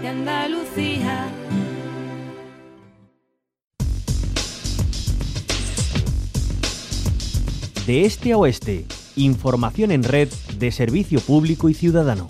Andalucía. De este a oeste, información en red de servicio público y ciudadano.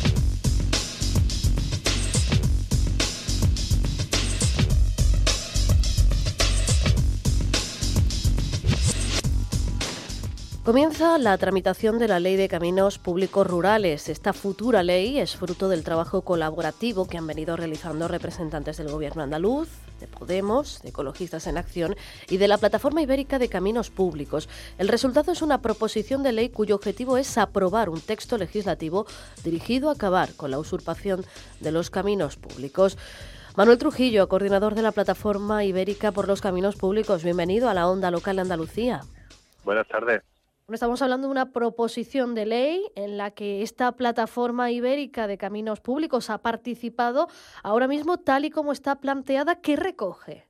Comienza la tramitación de la Ley de Caminos Públicos Rurales. Esta futura ley es fruto del trabajo colaborativo que han venido realizando representantes del Gobierno andaluz, de Podemos, de Ecologistas en Acción y de la Plataforma Ibérica de Caminos Públicos. El resultado es una proposición de ley cuyo objetivo es aprobar un texto legislativo dirigido a acabar con la usurpación de los caminos públicos. Manuel Trujillo, coordinador de la Plataforma Ibérica por los Caminos Públicos, bienvenido a la Onda Local de Andalucía. Buenas tardes. Bueno, estamos hablando de una proposición de ley en la que esta Plataforma Ibérica de Caminos Públicos ha participado. Ahora mismo, tal y como está planteada, ¿qué recoge?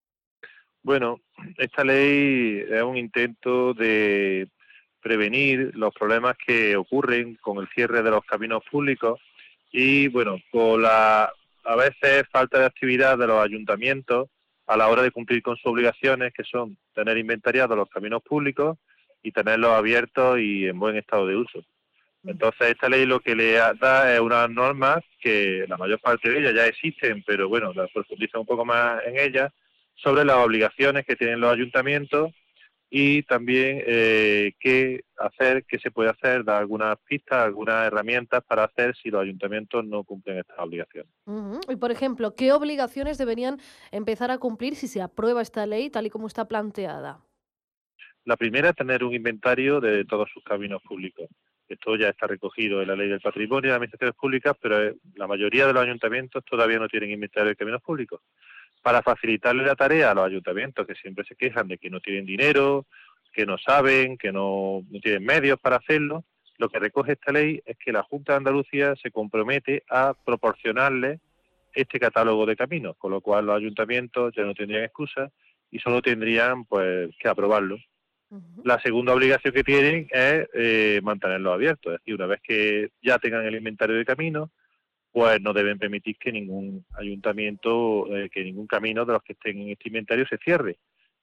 Bueno, esta ley es un intento de prevenir los problemas que ocurren con el cierre de los caminos públicos y, bueno, con la a veces falta de actividad de los ayuntamientos a la hora de cumplir con sus obligaciones, que son tener inventariados los caminos públicos y tenerlos abiertos y en buen estado de uso. Entonces, esta ley lo que le da es unas normas que la mayor parte de ellas ya existen, pero bueno, las profundiza un poco más en ellas, sobre las obligaciones que tienen los ayuntamientos y también qué se puede hacer, dar algunas pistas, algunas herramientas para hacer si los ayuntamientos no cumplen estas obligaciones. Y, por ejemplo, ¿qué obligaciones deberían empezar a cumplir si se aprueba esta ley tal y como está planteada? La primera es tener un inventario de todos sus caminos públicos. Esto ya está recogido en la Ley del Patrimonio de las Administraciones Públicas, pero la mayoría de los ayuntamientos todavía no tienen inventario de caminos públicos. Para facilitarle la tarea a los ayuntamientos que siempre se quejan de que no tienen dinero, que no saben, que no tienen medios para hacerlo, lo que recoge esta ley es que la Junta de Andalucía se compromete a proporcionarle este catálogo de caminos, con lo cual los ayuntamientos ya no tendrían excusas y solo tendrían pues que aprobarlo. La segunda obligación que tienen es mantenerlos abiertos, es decir, una vez que ya tengan el inventario de caminos, pues no deben permitir que ningún ayuntamiento, que ningún camino de los que estén en este inventario se cierre.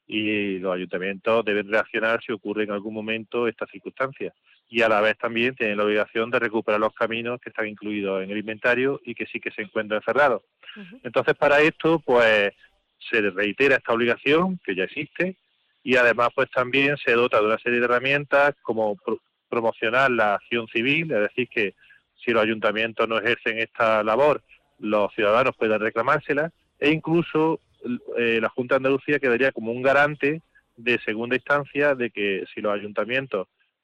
Y los ayuntamientos deben reaccionar si ocurre en algún momento estas circunstancias. Y a la vez también tienen la obligación de recuperar los caminos que están incluidos en el inventario y que sí que se encuentran cerrados. Entonces, para esto, pues se reitera esta obligación que ya existe y además pues también se dota de una serie de herramientas como promocionar la acción civil, es decir, que si los ayuntamientos no ejercen esta labor, los ciudadanos pueden reclamársela e incluso la Junta de Andalucía quedaría como un garante de segunda instancia de que si los ayuntamientos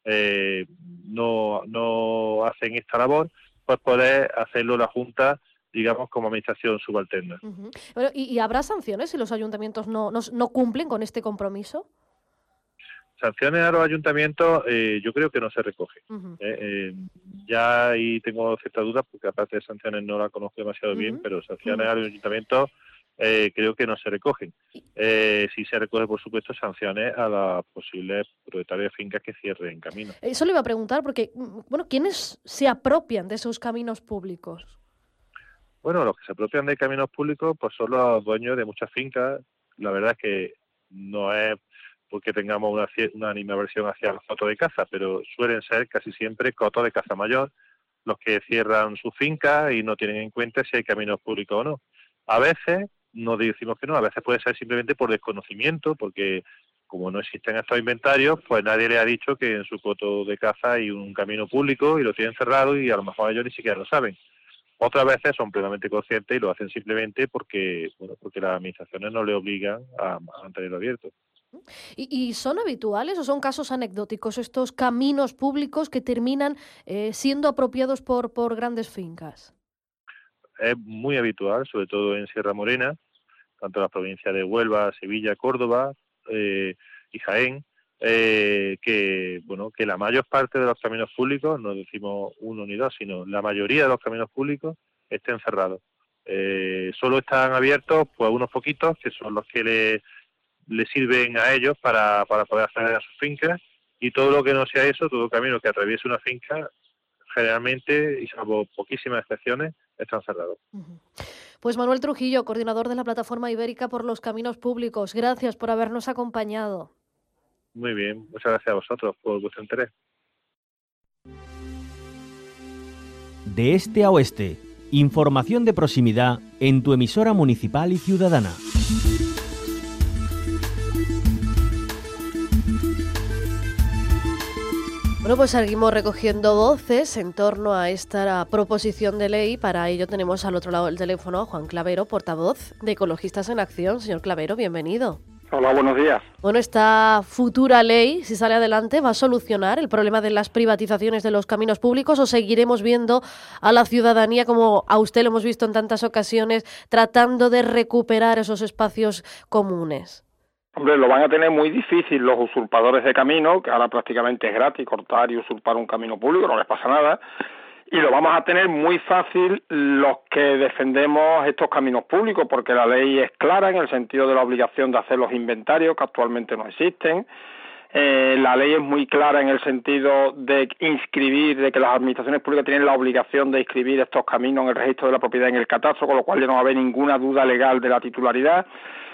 no hacen esta labor, pues poder hacerlo la Junta, digamos, como administración subalterna. Bueno, ¿y habrá sanciones si los ayuntamientos no cumplen con este compromiso? Sanciones a los ayuntamientos yo creo que no se recoge. Ya ahí tengo ciertas dudas porque aparte de sanciones no la conozco demasiado bien, pero sanciones a los ayuntamientos creo que no se recogen. Sí se recoge, por supuesto, sanciones a los posibles propietarios de fincas que cierren caminos. Eso le iba a preguntar porque, bueno, ¿quiénes se apropian de esos caminos públicos? Bueno, los que se apropian de caminos públicos pues son los dueños de muchas fincas. La verdad es que no es porque tengamos una animadversión hacia los cotos de caza, pero suelen ser casi siempre cotos de caza mayor los que cierran sus fincas y no tienen en cuenta si hay caminos públicos o no. A veces, no decimos que no, a veces puede ser simplemente por desconocimiento, porque como no existen estos inventarios, pues nadie le ha dicho que en su coto de caza hay un camino público y lo tienen cerrado y a lo mejor ellos ni siquiera lo saben. Otras veces son plenamente conscientes y lo hacen simplemente porque las administraciones no le obligan a mantenerlo abierto. ¿Y son habituales o son casos anecdóticos estos caminos públicos que terminan siendo apropiados por grandes fincas? Es muy habitual, sobre todo en Sierra Morena, tanto en las provincias de Huelva, Sevilla, Córdoba y Jaén, que la mayor parte de los caminos públicos, no decimos uno ni dos, sino la mayoría de los caminos públicos estén cerrados. Solo están abiertos pues unos poquitos, que son los que le sirven a ellos para poder acceder a sus fincas, y todo lo que no sea eso, todo camino que atraviese una finca, generalmente, y salvo poquísimas excepciones, están cerrados. Pues Manuel Trujillo, coordinador de la Plataforma Ibérica por los Caminos Públicos, gracias por habernos acompañado. Muy bien, muchas gracias a vosotros por vuestro interés. De este a oeste, información de proximidad en tu emisora municipal y ciudadana. Bueno, pues seguimos recogiendo voces en torno a esta proposición de ley. Para ello tenemos al otro lado del teléfono a Juan Clavero, portavoz de Ecologistas en Acción. Señor Clavero, bienvenido. Hola, buenos días. Bueno, esta futura ley, si sale adelante, ¿va a solucionar el problema de las privatizaciones de los caminos públicos o seguiremos viendo a la ciudadanía, como a usted lo hemos visto en tantas ocasiones, tratando de recuperar esos espacios comunes? Hombre, lo van a tener muy difícil los usurpadores de camino, que ahora prácticamente es gratis cortar y usurpar un camino público, no les pasa nada, y lo vamos a tener muy fácil los que defendemos estos caminos públicos, porque la ley es clara en el sentido de la obligación de hacer los inventarios, que actualmente no existen. La ley es muy clara en el sentido de inscribir, de que las administraciones públicas tienen la obligación de inscribir estos caminos en el registro de la propiedad en el catastro, con lo cual ya no va a haber ninguna duda legal de la titularidad.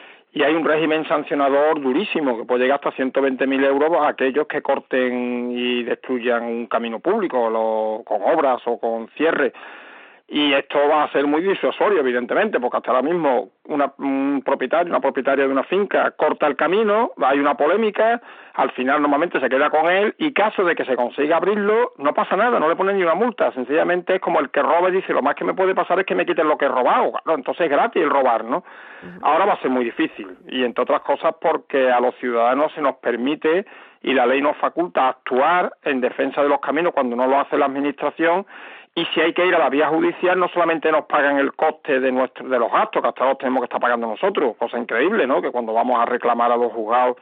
Y hay un régimen sancionador durísimo, que puede llegar hasta 120.000 euros a aquellos que corten y destruyan un camino público, con obras o con cierre. Y esto va a ser muy disuasorio, evidentemente, porque hasta ahora mismo una propietaria de una finca corta el camino, hay una polémica, al final normalmente se queda con él, y caso de que se consiga abrirlo, no pasa nada, no le ponen ni una multa, sencillamente es como el que roba y dice, lo más que me puede pasar es que me quiten lo que he robado, claro, entonces es gratis el robar, ¿no? Ahora va a ser muy difícil, y entre otras cosas porque a los ciudadanos se nos permite, y la ley nos faculta, actuar en defensa de los caminos cuando no lo hace la administración. Y si hay que ir a la vía judicial, no solamente nos pagan el coste de los gastos, que hasta los tenemos que estar pagando nosotros, cosa increíble, ¿no? Que cuando vamos a reclamar a los juzgados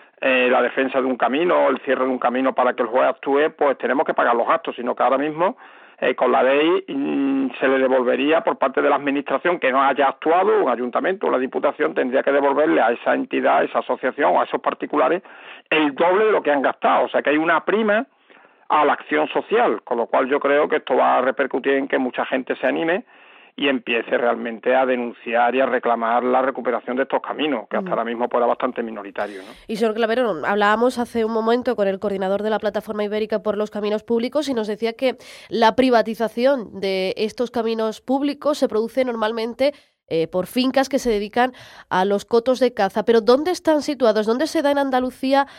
la defensa de un camino, el cierre de un camino para que el juez actúe, pues tenemos que pagar los gastos, sino que ahora mismo con la ley se le devolvería por parte de la administración que no haya actuado, un ayuntamiento o la diputación tendría que devolverle a esa entidad, a esa asociación o a esos particulares el doble de lo que han gastado, o sea que hay una prima a la acción social, con lo cual yo creo que esto va a repercutir en que mucha gente se anime y empiece realmente a denunciar y a reclamar la recuperación de estos caminos, que hasta ahora mismo pues era bastante minoritario, ¿no? Y señor Clavero, hablábamos hace un momento con el coordinador de la Plataforma Ibérica por los Caminos Públicos y nos decía que la privatización de estos caminos públicos se produce normalmente por fincas que se dedican a los cotos de caza. Pero ¿dónde están situados? ¿Dónde se da en Andalucía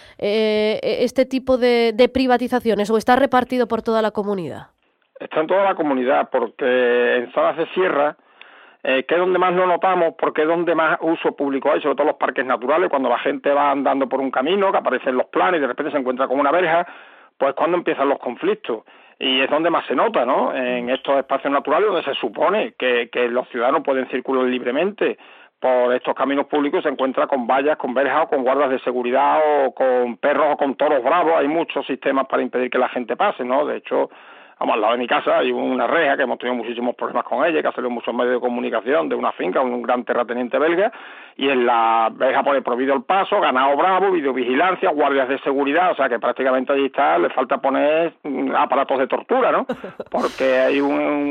este tipo de privatizaciones o está repartido por toda la comunidad? Está en toda la comunidad porque en zonas de sierra, que es donde más lo notamos, porque es donde más uso público hay, sobre todo los parques naturales, cuando la gente va andando por un camino, que aparecen los planes y de repente se encuentra con una verja, pues cuando empiezan los conflictos. Y es donde más se nota, ¿no? En estos espacios naturales donde se supone que los ciudadanos pueden circular libremente por estos caminos públicos, se encuentra con vallas, con verjas o con guardas de seguridad o con perros o con toros bravos. Hay muchos sistemas para impedir que la gente pase, ¿no? De hecho, al lado de mi casa hay una reja que hemos tenido muchísimos problemas con ella, que ha salido en muchos medios de comunicación de una finca, un gran terrateniente belga, y en la verja pone prohibido el paso, ganado bravo, videovigilancia, guardias de seguridad, o sea que prácticamente allí le falta poner aparatos de tortura, ¿no? Porque hay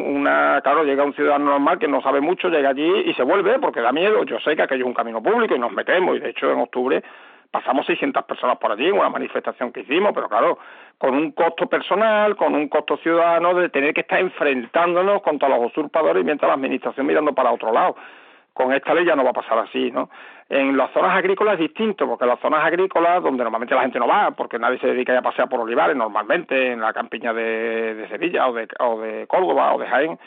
claro, llega un ciudadano normal que no sabe mucho, llega allí y se vuelve porque da miedo. Yo sé que aquello es un camino público y nos metemos, y de hecho en octubre pasamos 600 personas por allí en una manifestación que hicimos, pero claro, con un costo personal, con un costo ciudadano de tener que estar enfrentándonos contra los usurpadores mientras la administración mirando para otro lado. Con esta ley ya no va a pasar así, ¿no? En las zonas agrícolas es distinto, porque en las zonas agrícolas, donde normalmente la gente no va, porque nadie se dedica a pasear por olivares, normalmente en la campiña de Sevilla o de Córdoba o de Jaén,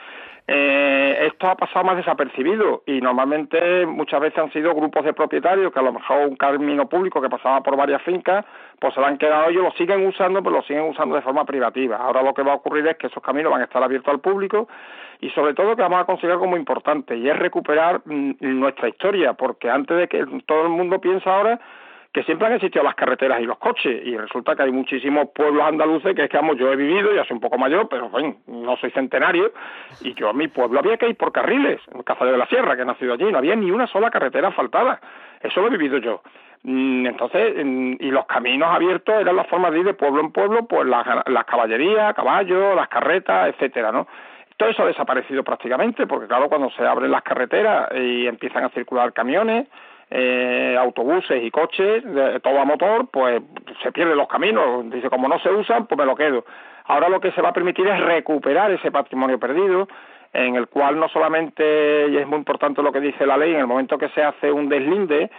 esto ha pasado más desapercibido y normalmente muchas veces han sido grupos de propietarios que a lo mejor un camino público que pasaba por varias fincas, pues se lo han quedado ellos, lo siguen usando, pero lo siguen usando de forma privativa. Ahora lo que va a ocurrir es que esos caminos van a estar abiertos al público y sobre todo que vamos a conseguir algo muy importante y es recuperar nuestra historia, porque antes de que todo el mundo piensa ahora que siempre han existido las carreteras y los coches, y resulta que hay muchísimos pueblos andaluces que es que, vamos, yo he vivido, ya soy un poco mayor, pero bueno, no soy centenario, y yo a mi pueblo había que ir por carriles, en Cazadero de la Sierra, que he nacido allí, no había ni una sola carretera asfaltada, eso lo he vivido yo. Entonces, y los caminos abiertos eran las formas de ir de pueblo en pueblo, pues las caballerías, caballos, las carretas, etcétera, ¿no? Todo eso ha desaparecido prácticamente, porque claro, cuando se abren las carreteras y empiezan a circular camiones, autobuses y coches, todo a motor, pues se pierden los caminos. Dice, como no se usan, pues me lo quedo. Ahora lo que se va a permitir es recuperar ese patrimonio perdido, en el cual no solamente, y es muy importante lo que dice la ley, en el momento que se hace un deslinde,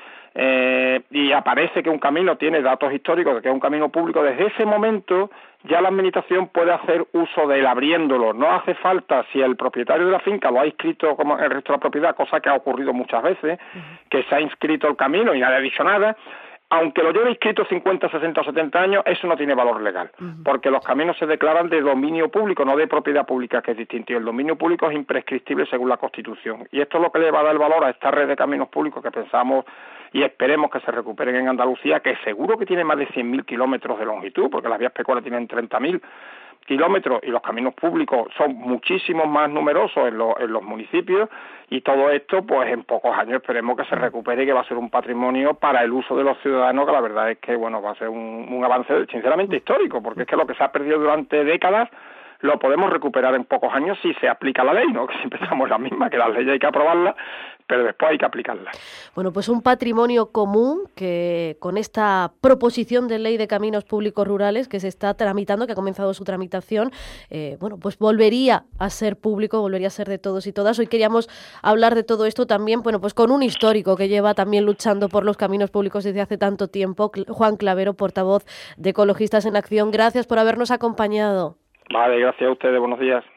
y aparece que un camino tiene datos históricos de que es un camino público, desde ese momento ya la administración puede hacer uso de él abriéndolo. No hace falta, si el propietario de la finca lo ha inscrito como el resto de la propiedad, cosa que ha ocurrido muchas veces, que se ha inscrito el camino y nadie ha dicho nada, aunque lo lleve inscrito 50, 60 o 70 años, eso no tiene valor legal, porque los caminos se declaran de dominio público, no de propiedad pública, que es distinto, y el dominio público es imprescriptible según la Constitución. Y esto es lo que le va a dar valor a esta red de caminos públicos que pensamos y esperemos que se recuperen en Andalucía, que seguro que tiene más de 100.000 kilómetros de longitud, porque las vías pecuarias tienen 30.000 kilómetros y los caminos públicos son muchísimos más numerosos en los municipios, y todo esto pues en pocos años esperemos que se recupere y que va a ser un patrimonio para el uso de los ciudadanos, que la verdad es que bueno, va a ser un avance sinceramente histórico, porque es que lo que se ha perdido durante décadas lo podemos recuperar en pocos años si se aplica la ley, ¿no? Que siempre estamos la misma, que las leyes hay que aprobarlas, pero después hay que aplicarlas. Bueno, pues un patrimonio común que con esta proposición de ley de caminos públicos rurales que se está tramitando, que ha comenzado su tramitación, bueno, pues volvería a ser público, volvería a ser de todos y todas. Hoy queríamos hablar de todo esto también, bueno, pues con un histórico que lleva también luchando por los caminos públicos desde hace tanto tiempo, Juan Clavero, portavoz de Ecologistas en Acción. Gracias por habernos acompañado. Vale, gracias a ustedes, buenos días.